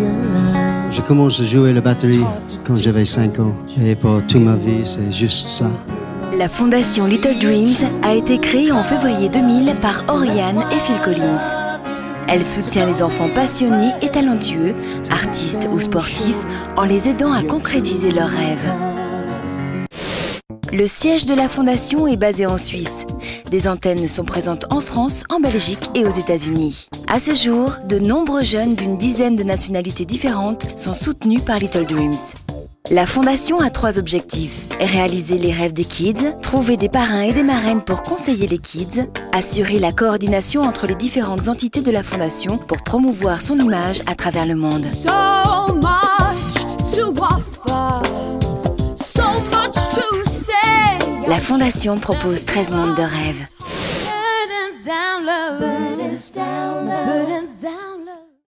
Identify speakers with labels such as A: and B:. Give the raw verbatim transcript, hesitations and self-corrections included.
A: J'ai commencé à jouer la batterie quand j'avais cinq ans. Et pour toute ma vie, c'est juste ça.
B: La fondation Little Dreams a été créée en février deux mille par Oriane et Phil Collins. Elle soutient les enfants passionnés et talentueux, artistes ou sportifs, en les aidant à concrétiser leurs rêves. Le siège de la fondation est basé en Suisse. Des antennes sont présentes en France, en Belgique et aux États-Unis. À ce jour, de nombreux jeunes d'une dizaine de nationalités différentes sont soutenus par Little Dreams. La fondation a trois objectifs: réaliser les rêves des kids, trouver des parrains et des marraines pour conseiller les kids, assurer la coordination entre les différentes entités de la fondation pour promouvoir son image à travers le monde.
C: So much to offer, so much to say.
B: La fondation propose treize mondes de rêves.
C: Down low.